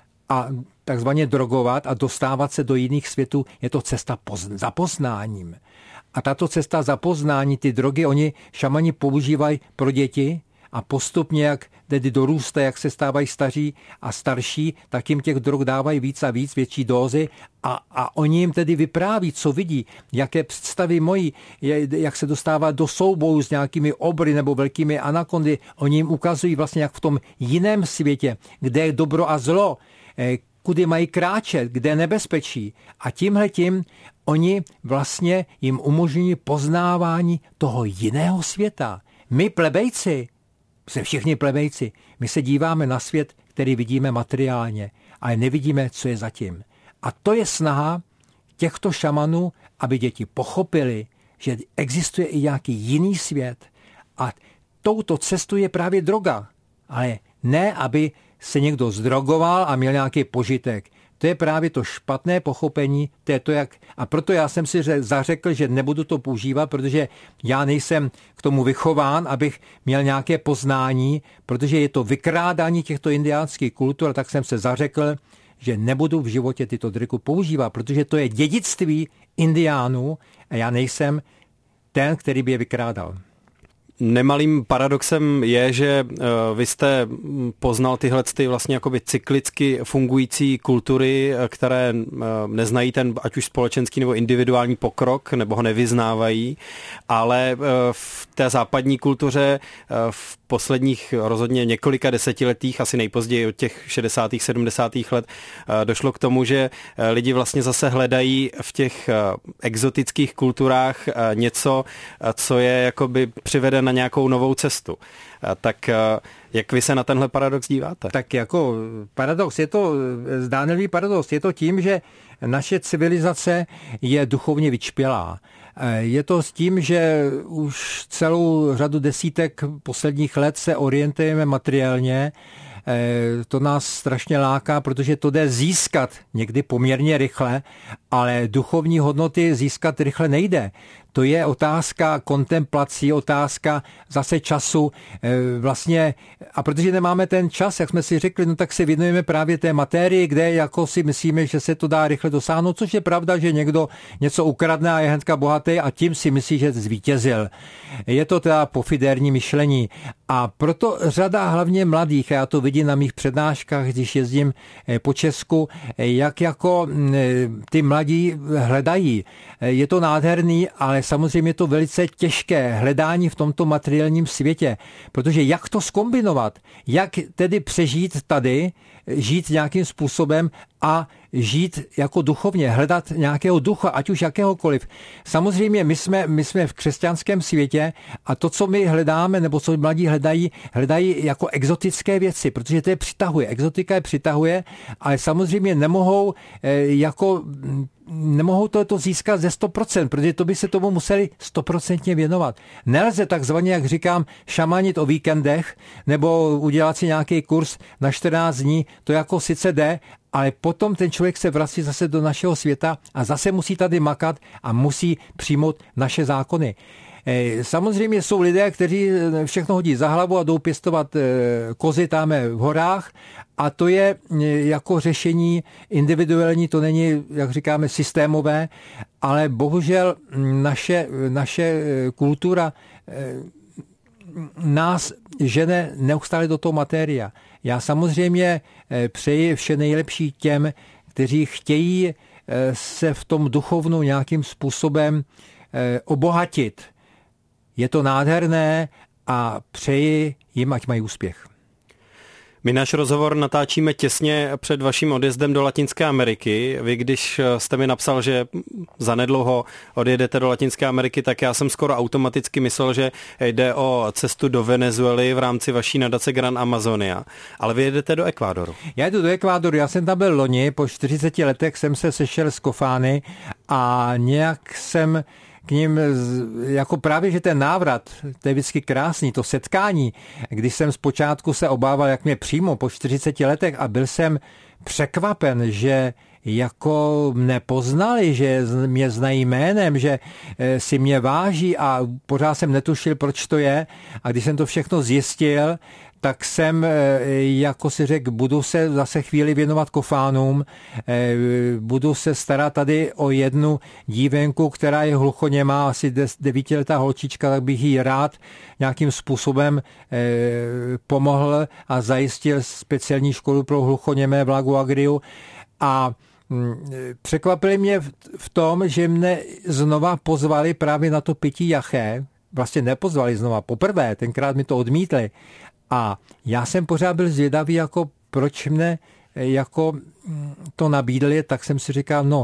a takzvaně drogovat a dostávat se do jiných světů. Je to cesta pozn- za poznáním. A tato cesta za poznání, ty drogy, oni šamani používají pro děti a postupně, jak tedy dorůstají, jak se stávají staří a starší, tak jim těch drog dávají víc a víc, větší dózy a, a oni jim tedy vypráví, co vidí, jaké představy mojí, jak se dostává do soubojů s nějakými obry nebo velkými anakondy. Oni jim ukazují vlastně, jak v tom jiném světě, kde je dobro a zlo, kudy mají kráčet, kde je nebezpečí. A tímhletím oni vlastně jim umožňují poznávání toho jiného světa. My plebejci, jsme všichni plebejci, my se díváme na svět, který vidíme materiálně, ale nevidíme, co je zatím. A to je snaha těchto šamanů, aby děti pochopili, že existuje i nějaký jiný svět. A touto cestou je právě droga. Ale ne, aby se někdo zdrogoval a měl nějaký požitek. To je právě to špatné pochopení, to je to jak, a proto já jsem si zařekl, že nebudu to používat, protože já nejsem k tomu vychován, abych měl nějaké poznání, protože je to vykrádání těchto indiánských kultur, tak jsem se zařekl, že nebudu v životě tyto drogy používat, protože to je dědictví indiánů a já nejsem ten, který by je vykrádal. Nemalým paradoxem je, že vy jste poznal tyhle ty vlastně jakoby cyklicky fungující kultury, které neznají ten ať už společenský nebo individuální pokrok, nebo ho nevyznávají, ale v té západní kultuře v posledních rozhodně několika desetiletích, asi nejpozději od těch šedesátých sedmdesátých let, došlo k tomu, že lidi vlastně zase hledají v těch exotických kulturách něco, co je jakoby přivede na nějakou novou cestu. Tak jak vy se na tenhle paradox díváte? Tak jako paradox, je to zdánlivý paradox, je to tím, že naše civilizace je duchovně vyčpělá. Je to s tím, že už celou řadu desítek posledních let se orientujeme materiálně. To nás strašně láká, protože to jde získat někdy poměrně rychle, ale duchovní hodnoty získat rychle nejde. To je otázka kontemplací, otázka zase času. Vlastně, a protože nemáme ten čas, jak jsme si řekli, no tak se věnujeme právě té matérii, kde jako si myslíme, že se to dá rychle dosáhnout, což je pravda, že někdo něco ukradne a je hnedka bohatý a tím si myslí, že zvítězil. Je to teda pofidérní myšlení. A proto řada hlavně mladých, a já to vidím na mých přednáškách, když jezdím po Česku, jak jako ty mladí hledají. Je to nádherný, ale samozřejmě je to velice těžké hledání v tomto materiálním světě, protože jak to zkombinovat, jak tedy přežít tady, žít nějakým způsobem a žít jako duchovně, hledat nějakého ducha, ať už jakéhokoliv. Samozřejmě my jsme, my jsme v křesťanském světě a to, co my hledáme, nebo co mladí hledají, hledají jako exotické věci, protože to je přitahuje. Exotika je přitahuje, ale samozřejmě nemohou jako nemohou to získat ze sto procent, protože to by se tomu museli sto procent věnovat. Nelze takzvaně, jak říkám, šamanit o víkendech nebo udělat si nějaký kurz na čtrnáct dní, to jako sice jde, ale potom ten člověk se vrací zase do našeho světa a zase musí tady makat a musí přijmout naše zákony. Samozřejmě jsou lidé, kteří všechno hodí za hlavu a jdou pěstovat kozy táme v horách a to je jako řešení individuální, to není, jak říkáme, systémové, ale bohužel naše, naše kultura nás žene neustále do toho materia. Já samozřejmě přeji vše nejlepší těm, kteří chtějí se v tom duchovnu nějakým způsobem obohatit. Je to nádherné a přeji jim, ať mají úspěch. My náš rozhovor natáčíme těsně před vaším odjezdem do Latinské Ameriky. Vy, když jste mi napsal, že zanedlouho odjedete do Latinské Ameriky, tak já jsem skoro automaticky myslel, že jde o cestu do Venezuely v rámci vaší nadace Gran Amazonia. Ale vy jedete do Ekvádoru. Já jdu do Ekvádoru, já jsem tam byl loni, po čtyřiceti letech jsem se sešel z Kofány a nějak jsem k ním jako právě, že ten návrat, to je vždycky krásný, to setkání, když jsem zpočátku se obával, jak mě přijmou po čtyřiceti letech a byl jsem překvapen, že jako mne poznali, že mě znají jménem, že si mě váží a pořád jsem netušil, proč to je. A když jsem to všechno zjistil, tak jsem, jako si řekl, budu se zase chvíli věnovat kofánům, budu se starat tady o jednu dívenku, která je hluchoněmá, asi devítiletá holčička, tak bych jí rád nějakým způsobem pomohl a zajistil speciální školu pro hluchoněmé v Lagu Agriu. A překvapili mě v tom, že mne znova pozvali právě na to pití jaché. Vlastně nepozvali znova poprvé, tenkrát mi to odmítli. A já jsem pořád byl zvědavý, jako proč mne jako to nabídli, tak jsem si říkal, no,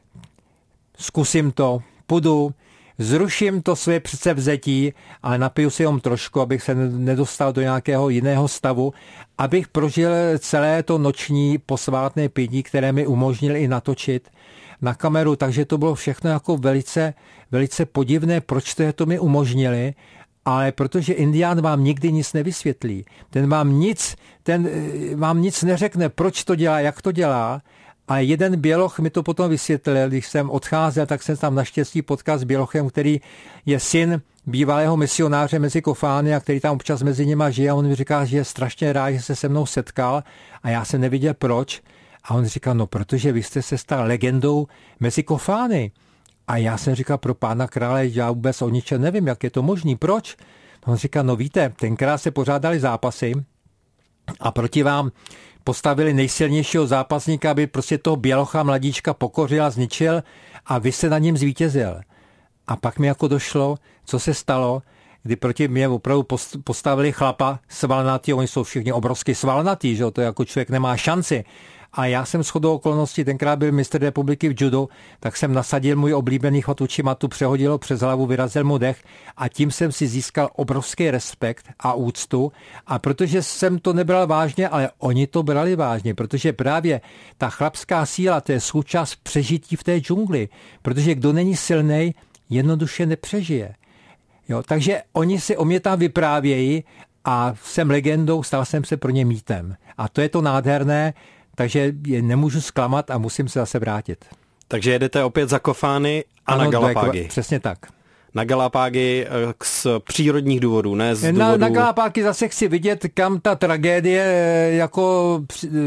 zkusím to, půjdu, zruším to své předsevzetí, ale napiju si jenom trošku, abych se nedostal do nějakého jiného stavu, abych prožil celé to noční posvátné pití, které mi umožnil i natočit na kameru, takže to bylo všechno jako velice, velice podivné, proč to je to mi umožnili, ale protože Indián vám nikdy nic nevysvětlí, ten vám nic, ten vám nic neřekne, proč to dělá, jak to dělá, a jeden běloch mi to potom vysvětlil, když jsem odcházel, tak jsem tam naštěstí potkal s bělochem, který je syn bývalého misionáře mezi Kofány a který tam občas mezi nima žije a on mi říká, že je strašně rád, že se se mnou setkal a já jsem neviděl proč. A on říkal, no protože vy jste se stal legendou mezi Kofány. A já jsem říkal, pro pána krále, já vůbec o ničem nevím, jak je to možný, proč? On říkal, no víte, tenkrát se pořádali zápasy a proti vám postavili nejsilnějšího zápasníka, aby prostě toho bělocha mladíčka pokořil a zničil a vy se na něm zvítězil. A pak mi jako došlo, co se stalo, kdy proti mě opravdu postavili chlapa svalnatý, oni jsou všichni obrovsky svalnatý, že to jako člověk nemá šanci. A já jsem shodou okolností, tenkrát byl mistr republiky v judu, tak jsem nasadil můj oblíbený chvat Uchimatu, přehodil ho přes hlavu, vyrazil mu dech a tím jsem si získal obrovský respekt a úctu. A protože jsem to nebral vážně, ale oni to brali vážně, protože právě ta chlapská síla, to je součást přežití v té džungli, protože kdo není silnej, jednoduše nepřežije. Jo, takže oni si o mě tam vyprávějí a jsem legendou, stal jsem se pro ně mýtem. A to je to nádherné, takže je nemůžu zklamat a musím se zase vrátit. Takže jedete opět za Kofány a ano, na Galapágy. Přesně tak. Na Galapágy z přírodních důvodů, ne z na, důvodů... Na Galapágy zase chci vidět, kam ta tragédie jako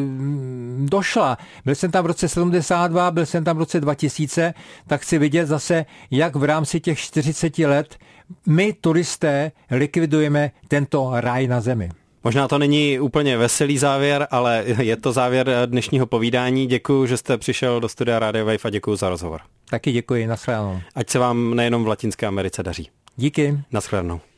došla. Byl jsem tam v roce sedmdesát dva, byl jsem tam v roce dva tisíce, tak chci vidět zase, jak v rámci těch čtyřiceti let my turisté likvidujeme tento ráj na zemi. Možná to není úplně veselý závěr, ale je to závěr dnešního povídání. Děkuji, že jste přišel do studia Radio Wave a děkuji za rozhovor. Taky děkuji, nashledanou. Ať se vám nejenom v Latinské Americe daří. Díky. Nashledanou.